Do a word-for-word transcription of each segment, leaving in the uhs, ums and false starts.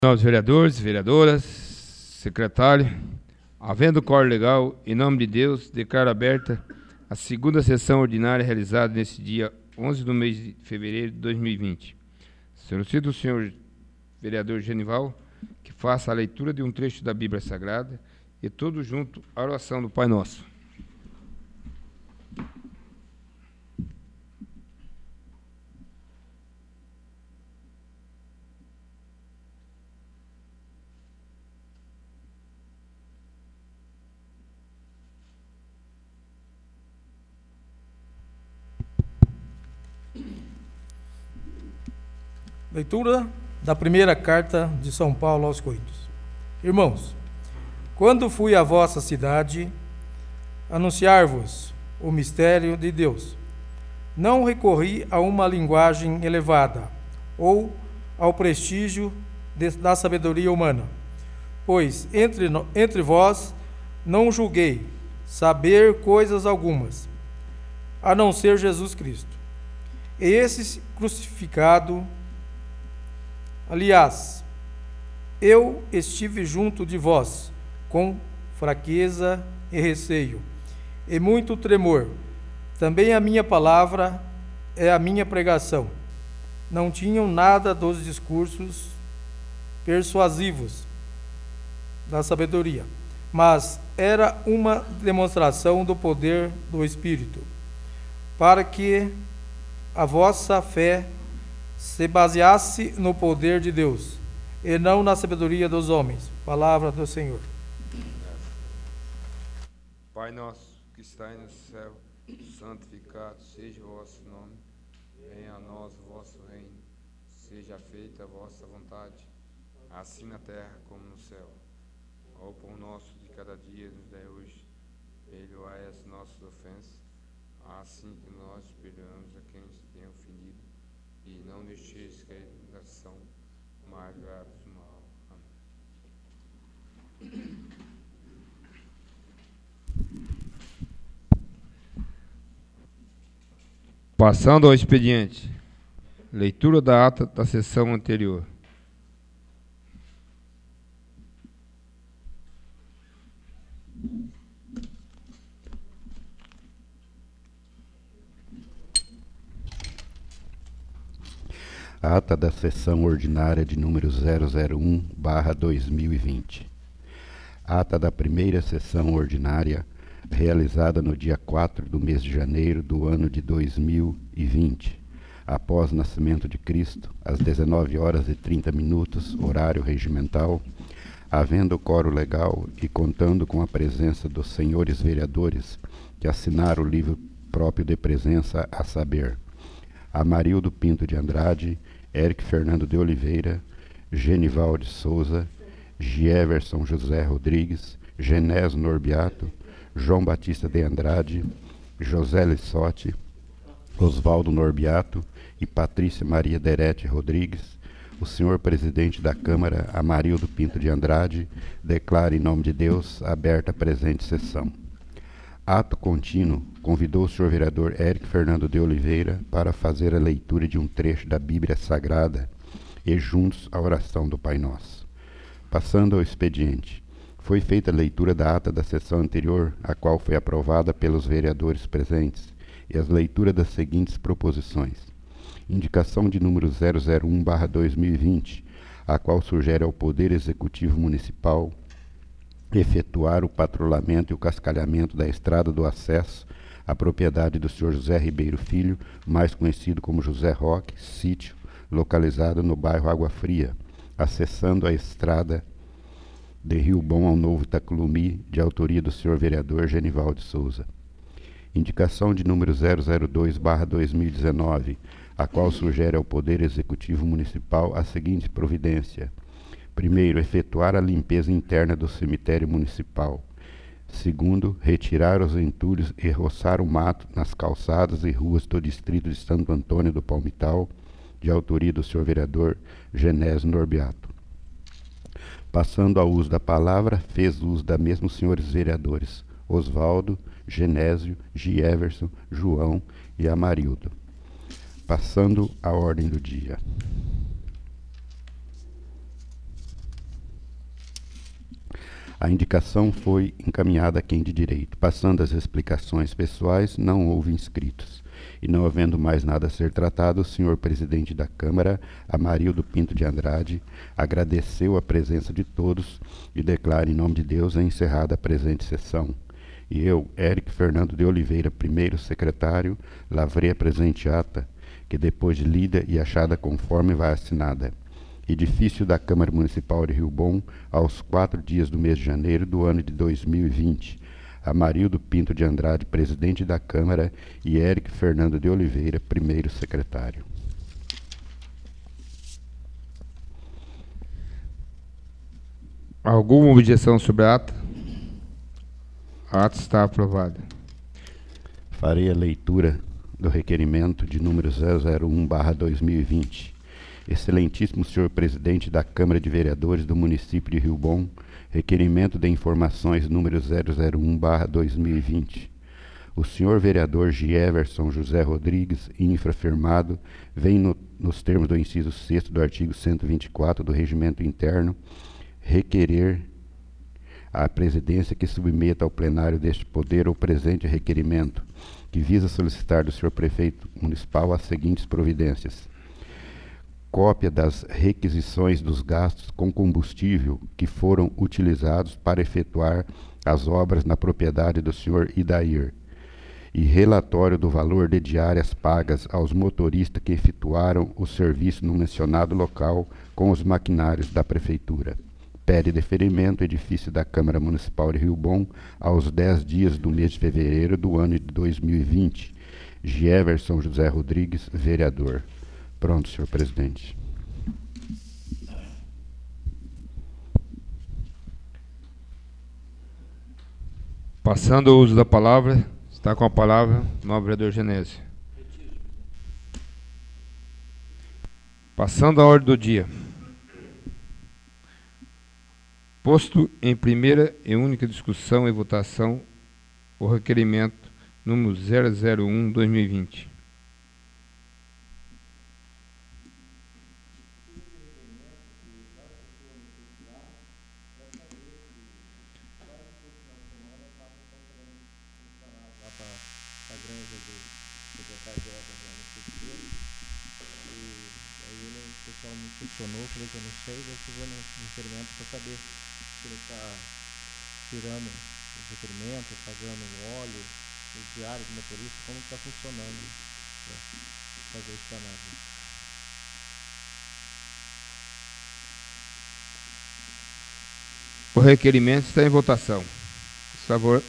Nós, vereadores, vereadoras, secretário, havendo quórum legal, em nome de Deus, declaro aberta a segunda sessão ordinária realizada nesse dia onze do mês de fevereiro de dois mil e vinte. Solicito o senhor vereador Genival que faça a leitura de um trecho da Bíblia Sagrada e todos junto a oração do Pai Nosso. Leitura da primeira carta de São Paulo aos Coríntios. Irmãos, quando fui à vossa cidade anunciar-vos o mistério de Deus, não recorri a uma linguagem elevada ou ao prestígio de, da sabedoria humana, pois entre, entre vós não julguei saber coisas algumas, a não ser Jesus Cristo, e esse crucificado. Aliás, eu estive junto de vós com fraqueza e receio, e muito tremor. Também a minha palavra é a minha pregação. Não tinham nada dos discursos persuasivos da sabedoria, mas era uma demonstração do poder do Espírito, para que a vossa fé se baseasse no poder de Deus, e não na sabedoria dos homens. Palavra do Senhor. Pai nosso que estais no céu, santificado seja o vosso nome, venha a nós o vosso reino, seja feita a vossa vontade, assim na terra como no céu. O pão nosso de cada dia nos dai hoje, perdoai as nossas ofensas, assim que nós perdoamos a quem nos tem ofendido, e não deixeis cair em tentação, mas livrai-nos do mal. Amém. Passando ao expediente. Leitura da ata da sessão anterior. Ata da sessão ordinária de número zero zero um barra dois mil e vinte. Ata da primeira sessão ordinária realizada no dia quatro do mês de janeiro do ano de dois mil e vinte, após o nascimento de Cristo, às dezenove horas e trinta minutos, horário regimental, havendo quórum legal e contando com a presença dos senhores vereadores que assinaram o livro próprio de presença, a saber: Amarildo Pinto de Andrade, Eric Fernando de Oliveira, Genival de Souza, Gieverson José Rodrigues, Genésio Norbiato, João Batista de Andrade, José Lissotti, Osvaldo Norbiato e Patrícia Maria Derete Rodrigues, o senhor presidente da Câmara, Amarildo Pinto de Andrade, declara em nome de Deus aberta a presente sessão. Ato contínuo, convidou o senhor vereador Eric Fernando de Oliveira para fazer a leitura de um trecho da Bíblia Sagrada e juntos a oração do Pai Nosso. Passando ao expediente, foi feita a leitura da ata da sessão anterior, a qual foi aprovada pelos vereadores presentes, e as leituras das seguintes proposições. Indicação de número zero zero um barra dois mil e vinte, a qual sugere ao Poder Executivo Municipal efetuar o patrulhamento e o cascalhamento da estrada do acesso à propriedade do senhor José Ribeiro Filho, mais conhecido como José Roque, sítio localizado no bairro Água Fria, acessando a estrada de Rio Bom ao Novo Itacolomi, de autoria do senhor vereador Genival de Souza. Indicação de número zero zero dois barra dois mil e dezenove, a qual sugere ao Poder Executivo Municipal a seguinte providência: primeiro, efetuar a limpeza interna do cemitério municipal. Segundo, retirar os entulhos e roçar o mato nas calçadas e ruas do distrito de Santo Antônio do Palmital, de autoria do senhor vereador Genésio Norbiato. Passando ao uso da palavra, fez uso da mesma os senhores vereadores Osvaldo, Genésio, Gieverson, João e Amarildo. Passando à ordem do dia. A indicação foi encaminhada a quem de direito. Passando as explicações pessoais, não houve inscritos. E não havendo mais nada a ser tratado, o senhor presidente da Câmara, Amarildo Pinto de Andrade, agradeceu a presença de todos e declara em nome de Deus a encerrada a presente sessão. E eu, Érico Fernando de Oliveira, primeiro secretário, lavrei a presente ata, que depois de lida e achada conforme vai assinada. Edifício da Câmara Municipal de Rio Bom, aos quatro dias do mês de janeiro do ano de dois mil e vinte. Amarildo Pinto de Andrade, presidente da Câmara, e Érico Fernando de Oliveira, primeiro secretário. Alguma objeção sobre a ata? A ata está aprovada. Farei a leitura do requerimento de número zero zero um barra dois mil e vinte. Excelentíssimo senhor presidente da Câmara de Vereadores do município de Rio Bom, requerimento de informações número zero zero um barra dois mil e vinte. O senhor vereador Gieverson José Rodrigues, infrafirmado, vem no, nos termos do inciso sexto do artigo cento e vinte e quatro do Regimento Interno, requerer à presidência que submeta ao plenário deste poder o presente requerimento, que visa solicitar do senhor prefeito municipal as seguintes providências: cópia das requisições dos gastos com combustível que foram utilizados para efetuar as obras na propriedade do senhor Idair, e relatório do valor de diárias pagas aos motoristas que efetuaram o serviço no mencionado local com os maquinários da prefeitura. Pede deferimento edifício da Câmara Municipal de Rio Bom aos dez dias do mês de fevereiro do ano de dois mil e vinte. Gieverson José Rodrigues, vereador. Pronto, senhor presidente. Passando ao uso da palavra, está com a palavra o nobre vereador Genésio. Passando à ordem do dia. Posto em primeira e única discussão e votação o requerimento número zero zero um barra dois mil e vinte. Funcionou, falei que eu não sei, vou fazer um requerimento para saber se ele está tirando os requerimentos, pagando o óleo, os diários do motorista, como está funcionando para fazer isso para nada. O requerimento está em votação. Por favor.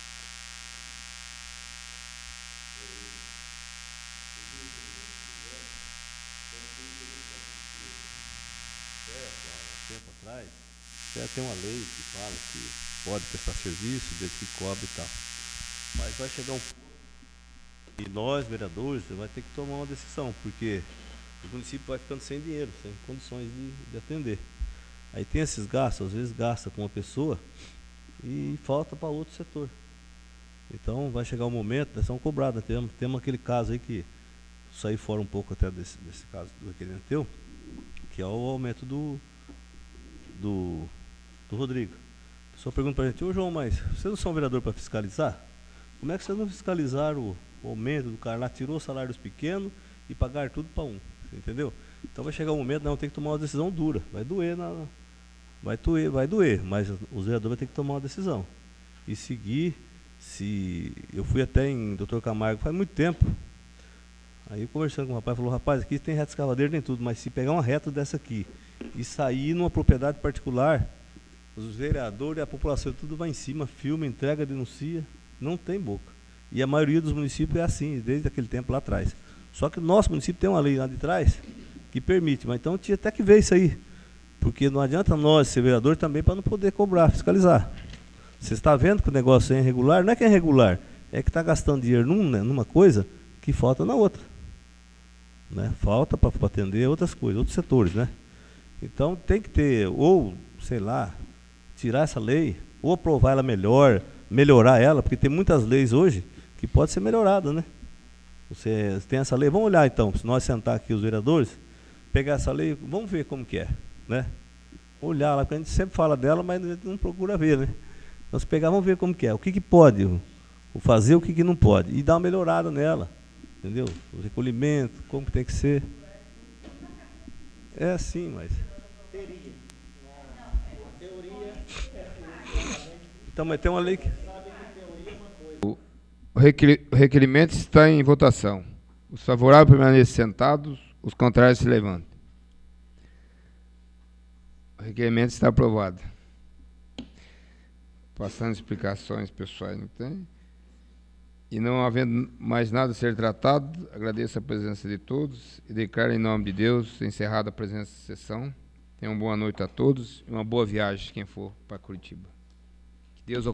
Já tem uma lei que fala que pode prestar serviço desde que cobre e tal. Mas vai chegar um ponto e nós, vereadores, vai ter que tomar uma decisão, porque o município vai ficando sem dinheiro, sem condições de, de atender. Aí tem esses gastos, às vezes gasta com uma pessoa e falta para outro setor. Então vai chegar um momento, nós vamos cobrar. Temos, temos aquele caso aí que sair fora um pouco até desse, desse caso do requerimento teu, que é o aumento do do do Rodrigo. A pessoa pergunta para a gente: ô João, mas vocês não são vereador para fiscalizar? Como é que vocês não fiscalizaram o, o aumento do cara lá? Tirou o salário dos pequenos e pagar tudo para um, entendeu? Então vai chegar um momento, não, tem que tomar uma decisão dura, vai doer, na, vai doer, vai doer, mas os vereadores vão ter que tomar uma decisão e seguir. Se eu fui até em doutor Camargo faz muito tempo, aí eu conversando com o rapaz, falou: rapaz, aqui tem reta escavadeira, tem tudo, mas se pegar uma reta dessa aqui e sair numa propriedade particular, os vereadores e a população tudo vai em cima, filma, entrega, denuncia, não tem boca. E a maioria dos municípios é assim, desde aquele tempo lá atrás. Só que o nosso município tem uma lei lá de trás que permite, mas então tinha até que ver isso aí, porque não adianta nós ser vereador também para não poder cobrar, fiscalizar. Você está vendo que o negócio é irregular? Não é que é irregular, é que está gastando dinheiro num, né, numa coisa que falta na outra. Né? Falta para atender outras coisas, outros setores, né? Então tem que ter, ou, sei lá, tirar essa lei, ou aprovar ela melhor, melhorar ela, porque tem muitas leis hoje que pode ser melhorada, né? Você tem essa lei, vamos olhar então, se nós sentar aqui os vereadores, pegar essa lei, vamos ver como que é, né? olhar lá, porque a gente sempre fala dela, mas a gente não procura ver, né? Então, se pegar, vamos ver como que é, o que, que pode o fazer, o que, que não pode, e dar uma melhorada nela, entendeu? O recolhimento, como que tem que ser. É assim, mas... Então, mas tem uma lei que... O requerimento está em votação. Os favoráveis permanecem sentados, os contrários se levantem. O requerimento está aprovado. Passando explicações pessoais, não tem? E não havendo mais nada a ser tratado, agradeço a presença de todos e declaro em nome de Deus encerrada a presença da sessão. Tenham uma boa noite a todos e uma boa viagem quem for para Curitiba. Que Deus